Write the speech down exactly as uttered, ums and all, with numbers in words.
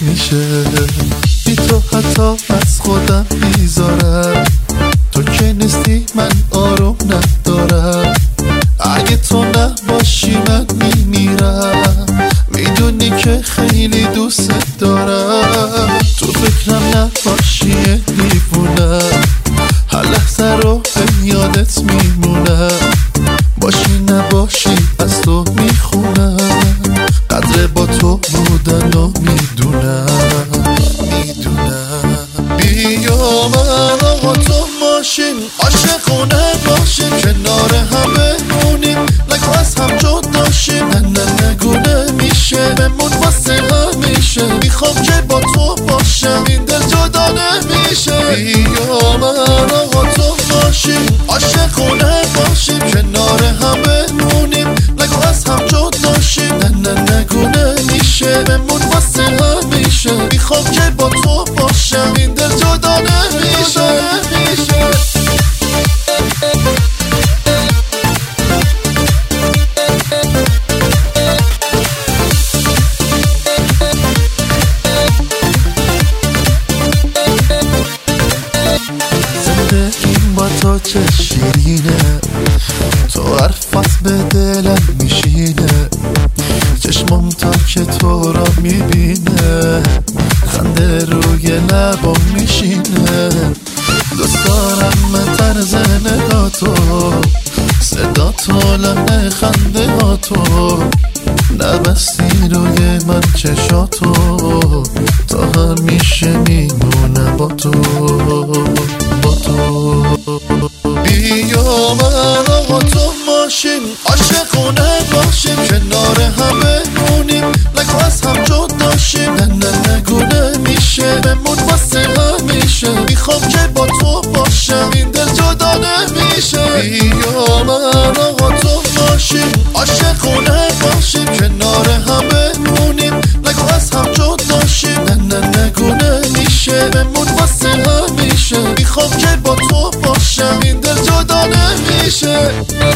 نمیشه. بی تو حتی از خودم بیزارم، تو که نیستی من آروم ندارم. اگه تو نباشی من میمیرم، میدونی که خیلی دوست دارم. تو فکرم نباشی دیوونم، هر لحظه رو یادت میمونم. باشی نباشی از تو میخونم، قدر با تو بودن و میدونم میدونم. بیا من آقا تو ماشین عاشقونه باشیم، کنار همه مونیم، نگو از هم جدا شیم. نه نه نگو نمیشه، بمون واسه همیشه. میخوام که با تو باشم، این دل جدا نمیشه. بیا من آقا تو ماشین عاشقونه باشیم، کنار همه مونیم، نگو از هم جدا شیم. نه نه نگو نمیشه، بمون واسه همیشه. میخوام که با تو باشم، این دل جدا نمیشه. زندگیم با تو چه شیرینه، تو حرفت به دلم میشینه. چشمم تا که تو را میبینه، خنده روی لبم میشینه. دوست دارم طرز نگاتو، صدا تو، لحن خنده ها تو. نبستی روی من چشاتو، تا همیشه میمونم با تو با تو. بیا من آقا تو ماشین عاشقونه باشیم، کنار همه مونیم، نگو از هم جدا شیم. نه نه نگو نمیشه، بمون واسه همیشه. میخوام که با تو باشم، این دل جدا نمیشه. بیا من آقا تو ماشین عاشقونه باشیم، کنار همه مونیم، نگو از هم جدا شیم. نه نه نگو نمیشه، بمون واسه همیشه. میخوام که با تو باشم، این دل جدا نمیشه.